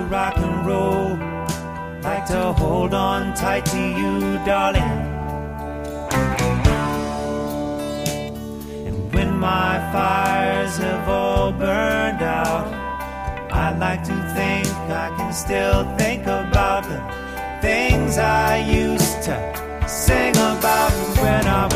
rock and roll, like to hold on tight to you, darling. And when my fires have all burned out, I like to think I can still think about the things I used to sing about when I was